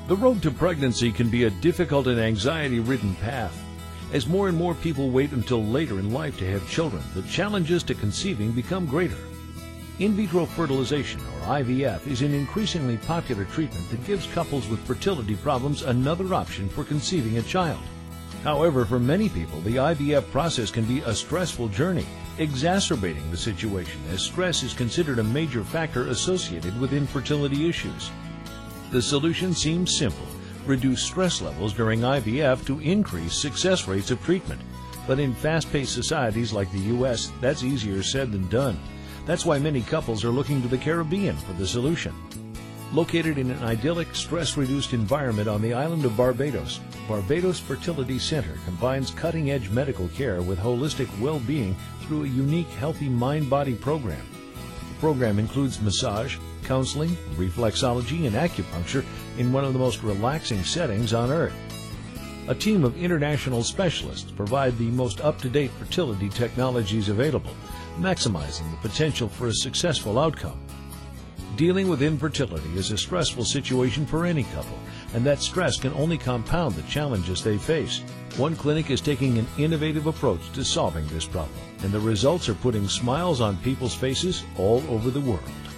The road to pregnancy can be a difficult and anxiety-ridden path. As more and more people wait until later in life to have children, the challenges to conceiving become greater. In vitro fertilization, or IVF, is an increasingly popular treatment that gives couples with fertility problems another option for conceiving a child. However, for many people, the IVF process can be a stressful journey, exacerbating the situation as stress is considered a major factor associated with infertility issues. The solution seems simple: reduce stress levels during IVF to increase success rates of treatment. But in fast-paced societies like the U.S., that's easier said than done. That's why many couples are looking to the Caribbean for the solution. Located in an idyllic, stress-reduced environment on the island of Barbados, Barbados Fertility Center combines cutting-edge medical care with holistic well-being through a unique Healthy Mind-Body program. The program includes massage, counseling, reflexology, and acupuncture in one of the most relaxing settings on Earth. A team of international specialists provide the most up-to-date fertility technologies available, maximizing the potential for a successful outcome. Dealing with infertility is a stressful situation for any couple, and that stress can only compound the challenges they face. One clinic is taking an innovative approach to solving this problem, and the results are putting smiles on people's faces all over the world.